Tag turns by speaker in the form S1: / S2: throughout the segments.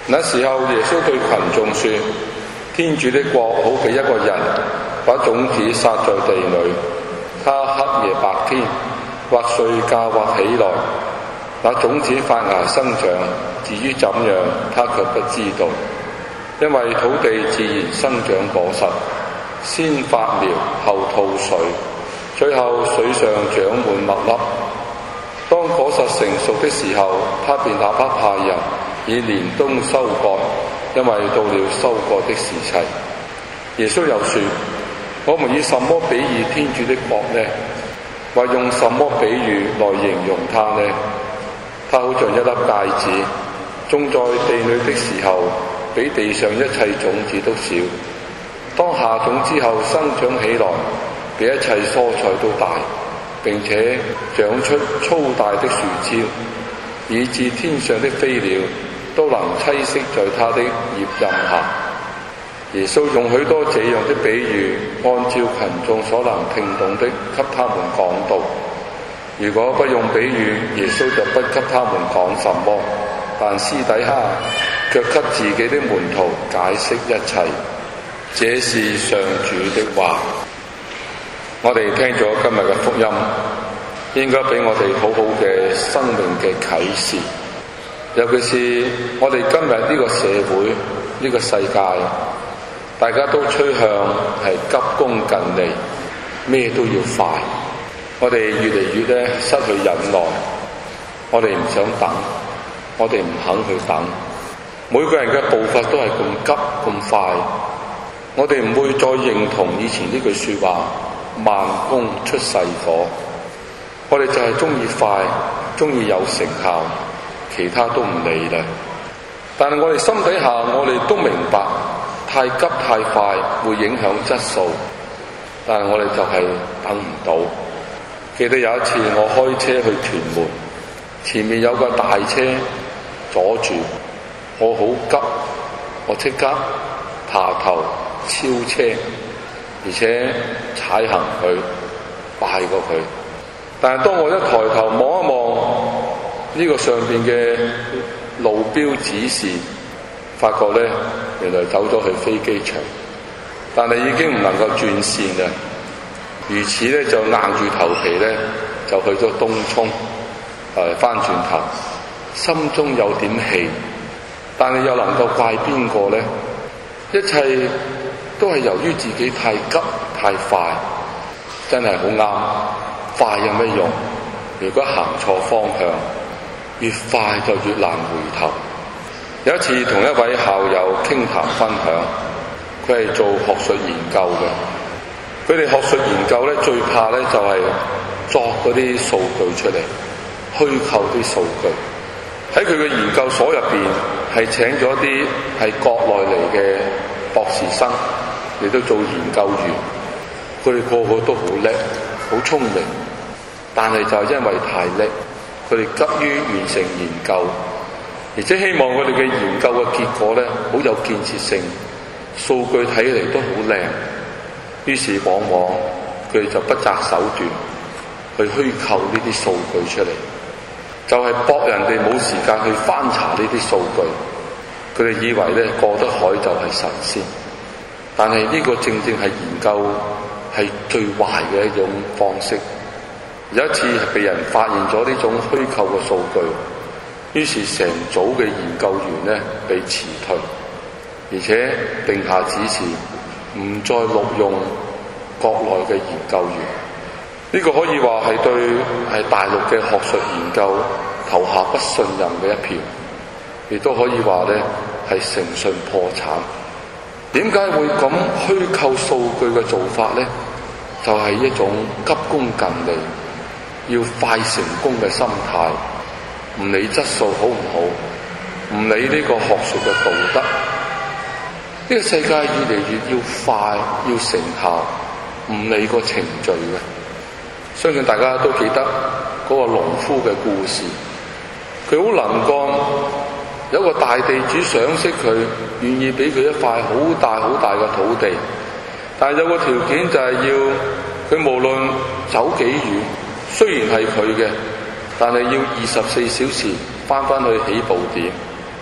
S1: 那時候耶穌對群眾說：天主的國好比一個人把種子撒在地裏，他黑夜白天，或睡覺或起來，那種子發芽生長，至於怎樣，他卻不知道。因為土地自然生長果實，先發苗，後吐穗，最後穗上長滿麥粒。當果實成熟的時候，他便立刻派人以年冬收割，因為到了收割的時期。耶穌又說：我們以什麼比喻天主的國呢？或用什麼比喻來形容它呢？它好像一粒芥子，種在地裏的時候，比地上一切種子都小。當下種之後生長起來，比一切蔬菜都大，並且長出粗大的樹枝，以致天上的飛鳥都能棲息在它的葉蔭下。耶穌用許多這樣的比喻，按照群眾所能聽懂的，給他們講道。如果不用比喻，耶穌就不給他們講什麼，但私底下卻給自己的門徒解釋一切。這是上主的話。我哋聽咗今日嘅福音，應該俾我哋好好嘅生命嘅啟示。尤其是我哋今日呢個社會，呢個世界，大家都趨向係急功近利，咩都要快。我哋越嚟越失去忍耐，我哋唔想等，我哋唔肯去等。每個人嘅步伐都係咁急咁快，我哋唔會再認同以前呢句說話：慢工出細火。我哋就係中意快，中意有成效，其他都唔理啦。但係我哋心底下，我哋都明白，太急太快會影響質素，但係我哋就係等唔到。記得有一次我開車去屯門，前面有個大車阻住，我好急，我即刻爬頭超車，而且踩行佢，快過佢。但係當我一抬頭望一望呢個上邊嘅路標指示，發覺咧原來走咗去飛機場，但係已經唔能夠轉線啦。如此咧就硬住頭皮咧就去咗東涌，翻轉頭，心中有點氣，但係又能夠怪邊個咧？一切都係由於自己太急太快，真係好啱。快有咩用？如果行錯方向，越快就越難回頭。有一次同一位校友傾談分享，佢係做學術研究嘅。佢哋學術研究咧最怕咧就係作嗰啲數據出嚟，虛構啲數據。喺佢嘅研究所入邊係請咗一啲係國內嚟嘅博士生嚟到做研究員，佢哋個個都好叻，好聰明，但係就係因為太叻，佢哋急於完成研究，而且希望佢哋嘅研究嘅結果咧好有建設性，數據睇嚟都好靚，於是往往佢哋就不擇手段去虛構呢啲數據出嚟，就係博人哋冇時間去翻查呢啲數據。佢哋以為咧過得海就係神仙，但係呢個正正係研究係最壞嘅一種方式。有一次係被人發現咗呢種虛構嘅數據，於是成組嘅研究員咧被辭退，而且定下指示唔再錄用國內嘅研究員。呢個可以話係對係大陸嘅學術研究投下不信任嘅一票，亦都可以話咧係誠信破產。點解會咁虛構數據嘅做法咧？就係一種急功近利，要快成功嘅心態，唔理質素好唔好，唔理呢個學術嘅道德。呢個世界越嚟越要快，要成效，唔理個程序嘅。相信大家都記得嗰個農夫嘅故事，佢好能幹，有個大地主賞識佢，願意俾佢一塊好大好大嘅土地，但係有個條件就係要佢無論走幾遠，雖然係佢嘅，但係要24小時翻去起步點。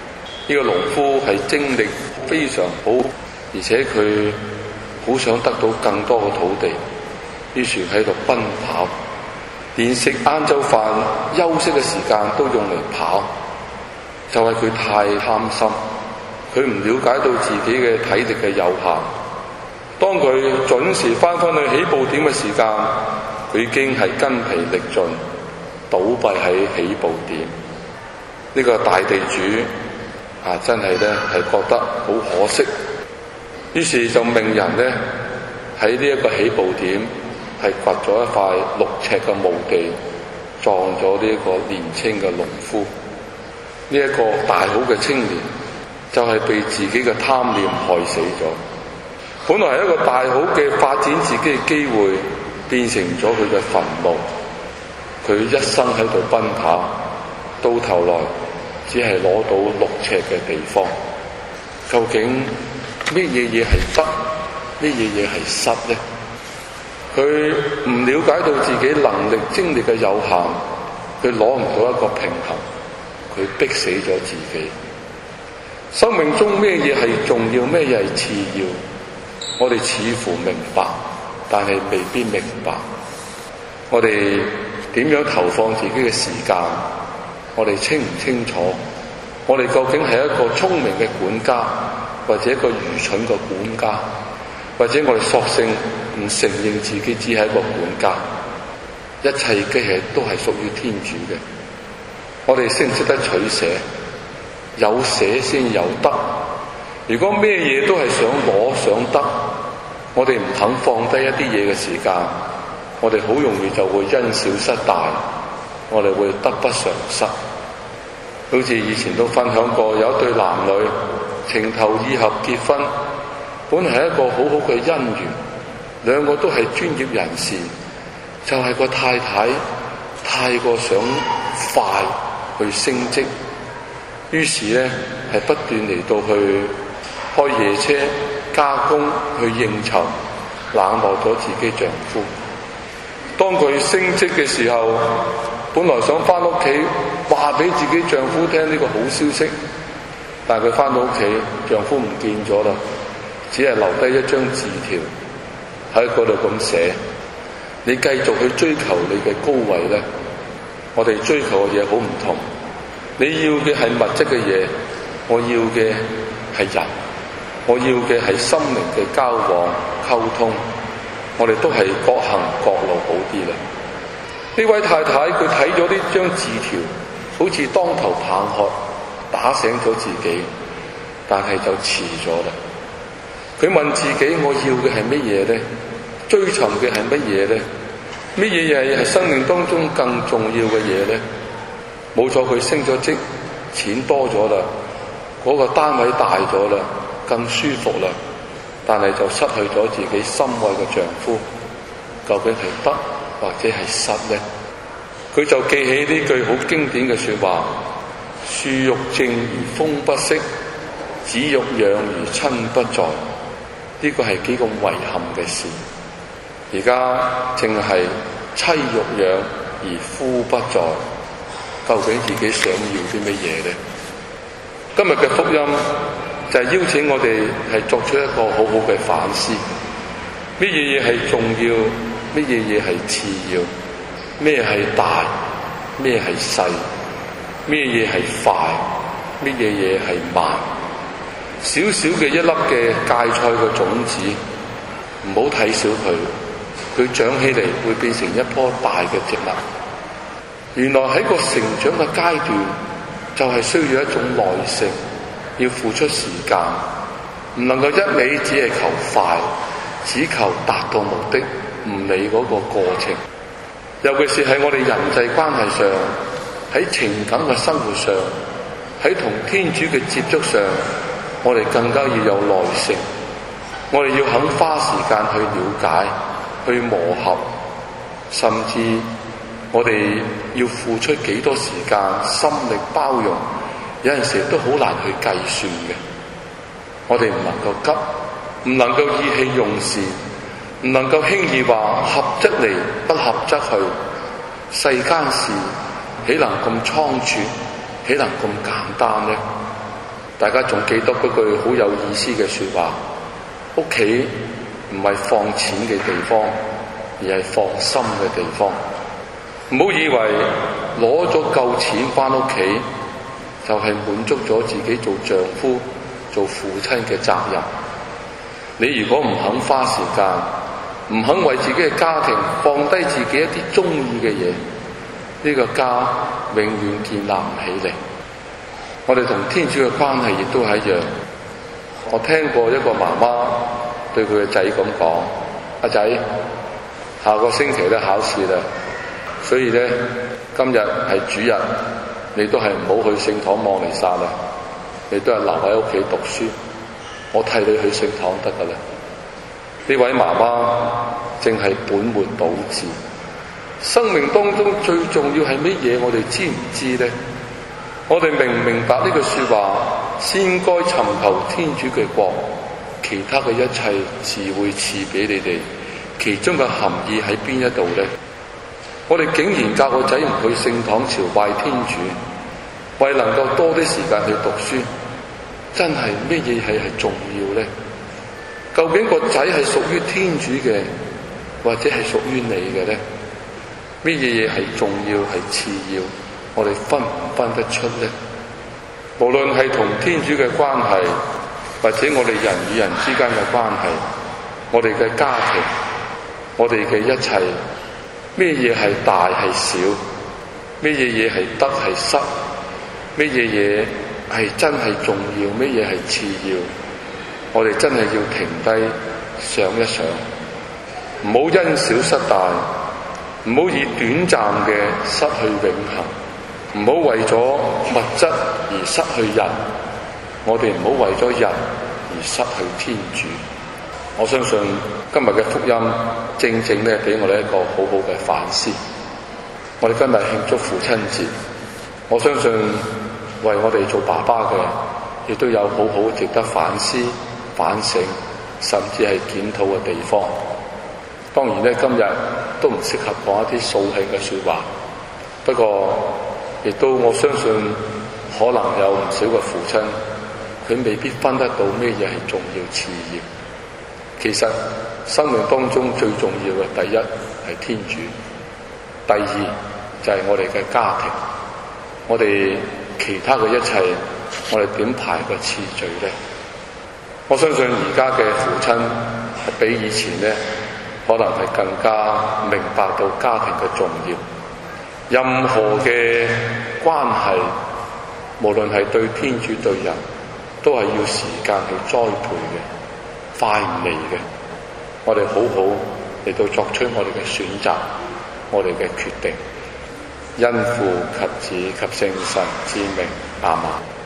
S1: 呢個農夫係精力非常好，而且佢好想得到更多嘅土地，於是喺度奔跑，連食晏晝飯休息嘅時間都用嚟跑。就係佢太貪心，佢唔了解到自己嘅體力嘅有限。當佢準時翻返去起步點嘅時間，佢已經係筋疲力盡，倒斃喺起步點。呢個大地主真係咧係覺得好可惜，於是就命人咧喺呢一個起步點係掘咗一塊6尺嘅墓地，葬咗呢一個年輕嘅農夫。呢一個大好嘅青年就係被自己嘅貪念害死咗。本來係一個大好嘅發展自己嘅機會，變成咗佢嘅墳墓。佢一生喺度奔跑，到頭來只係攞到6尺嘅地方。究竟乜嘢係得，乜嘢係失呢？佢唔了解到自己能力精力嘅有限，佢攞唔到一個平衡，佢逼死咗自己。生命中咩嘢係重要，咩嘢係次要，我哋似乎明白，但係未必明白。我哋點樣投放自己嘅時間，我哋清唔清楚？我哋究竟係一個聰明嘅管家，或者一個愚蠢嘅管家，或者我哋索性唔承認自己只係一個管家？一切嘅都係屬於天主嘅。我哋識唔識得取捨？有捨先有得。如果咩嘢都係想攞想得，我哋唔肯放低一啲嘢嘅時間，我哋好容易就會因小失大，我哋會得不償失。好似以前都分享過，有一對男女情投意合結婚，本來係一個好好嘅姻緣，兩個都係專業人士，就係個太太太過想快去升職，於是咧係不斷嚟到去開夜車加工去應酬，冷落咗自己丈夫。當佢升職嘅時候，本來想翻屋企話俾自己丈夫聽呢個好消息，但係佢翻到屋企，丈夫唔見咗啦，只係留低一張字條喺嗰度咁寫：你繼續去追求你嘅高位咧，我哋追求嘅嘢好唔同。你要嘅係物質嘅嘢，我要嘅係人，我要嘅係心靈嘅交往溝通。我哋都係各行各路好啲啦。呢位太太佢睇咗呢張字條，好似當頭棒喝，打醒咗自己，但係就遲咗啦。佢問自己：我要嘅係乜嘢呢？追尋嘅係乜嘢呢？乜嘢係生命當中更重要嘅嘢呢？冇錯，佢升咗職，錢多咗啦，嗰個單位大咗啦，更舒服啦，但係就失去咗自己心愛嘅丈夫。究竟係得或者係失呢？佢就記起呢句好經典嘅說話：樹欲靜而風不息，子欲養而親不在。呢個係幾咁遺憾嘅事。而家淨係妻欲養而夫不在，究竟自己想要啲乜嘢呢？今日嘅福音就係邀請我哋係作出一個好好嘅反思。乜嘢係重要？乜嘢係次要？咩係大？咩係細？咩嘢係快？乜嘢係慢？小小嘅一粒嘅芥菜嘅種子，唔好睇小佢，佢長起嚟會變成一棵大嘅植物。原來喺個成長嘅階段，就係需要一種耐性，要付出時間，唔能夠一味只係求快，只求達到目的，唔理嗰個過程。尤其是喺我哋人際關係上，喺情感嘅生活上，喺同天主嘅接觸上，我哋更加要有耐性。我哋要肯花時間去了解，去磨合，甚至我哋要付出幾多時間、心力包容，有陣時都好難去計算嘅。我哋唔能夠急，唔能夠意氣用事，唔能夠輕易話合則嚟，不合則去。世間事豈能咁倉促，豈能咁簡單呢？ 大家仲記得嗰句好有意思嘅說話，屋企唔係放錢嘅地方，而係放心嘅地方。唔好以為攞咗夠錢返屋企就係滿足咗自己做丈夫做父親嘅責任。你如果唔肯花時間，唔肯為自己嘅家庭放低自己一啲中意嘅嘢，呢個家永遠建立唔起嚟。我哋同天主嘅關係亦都係一樣。我聽過一個媽媽對佢嘅仔咁講：阿仔，下個星期咧考試啦，所以咧今日係主日，你都係唔好去聖堂望彌撒啦，你都係留喺屋企讀書，我替你去聖堂得噶啦。呢位媽媽正係本末倒置。生命當中最重要係乜嘢？我哋知唔知呢？我哋明唔明白呢句說話？先該尋求天主嘅國，其他嘅一切自會賜俾你哋。其中嘅含義喺邊一度呢？我哋竟然教個仔唔去聖堂朝拜天主，為能夠多啲時間去讀書，真係乜嘢係重要呢？究竟個仔係屬於天主嘅，或者係屬於你嘅呢？乜嘢係重要，係次要？我哋分唔分得出呢？無論係同天主嘅關係，或者我哋人與人之間嘅關係，我哋嘅家庭，我哋嘅一切，咩嘢係大係小，咩嘢係得係失，咩嘢係真係重要，咩嘢係次要，我哋真係要停低想一想，唔好因小失大，唔好以短暫嘅失去永恆，唔好為咗物質而失去人，我哋唔好為咗人而失去天主。我相信今日嘅福音正正咧俾我哋一個好好嘅反思。我哋今日慶祝父親節，我相信為我哋做爸爸嘅亦都有好好值得反思、反省，甚至係檢討嘅地方。當然咧，今日都唔適合講一啲掃興嘅說話，不過亦都我相信可能有唔少嘅父親，佢未必分得到咩嘢係重要次要。其實生命當中最重要嘅，第一係天主，第二就係我哋嘅家庭，我哋其他嘅一切，我哋點排個次序呢？我相信而家嘅父親係比以前呢，可能係更加明白到家庭嘅重要。任何嘅關係，無論係對天主對人，都係要時間去栽培嘅，快唔嚟嘅。我哋好好嚟到作出我哋嘅選擇，我哋嘅決定。因父及子及聖神之名，阿們。